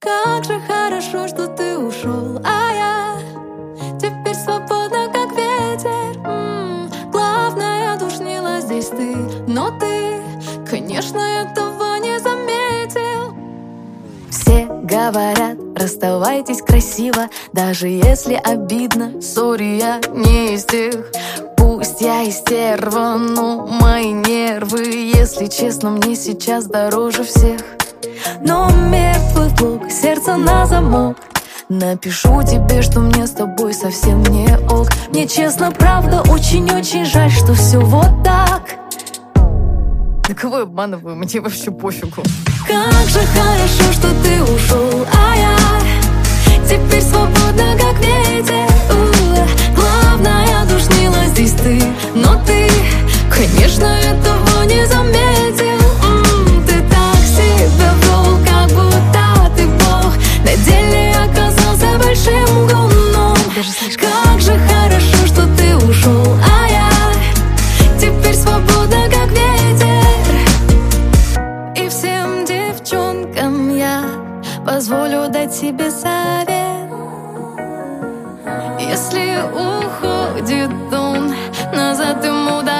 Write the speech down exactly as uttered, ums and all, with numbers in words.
Как же хорошо, что ты ушел, а я теперь свободна, как ветер. М-м, главное, душнила здесь ты, но ты, конечно, этого не заметил. Все говорят, расставайтесь красиво, даже если обидно. Сори, я не из тех. Пусть я и стерва, но мои нервы, если честно, мне сейчас дороже всех. Но мертвый блок, сердце на замок. Напишу тебе, что мне с тобой совсем не ок. Мне честно, правда, очень-очень жаль, что все вот так. Да кого я обманываю, мне вообще пофигу. Как же хорошо, что ты ушел, а я теперь свободна, как ветер. У-у-у. Главное, душнила здесь ты, но ты, конечно, этого не заметил. М-м, ты так себя вел, как будто ты бог, на деле оказался большим говном. Как же хорошо, что ты ушел, а я теперь свободна, как ветер. И всем девчонкам я позволю дать себе совет. Если уходит он, назад ему дать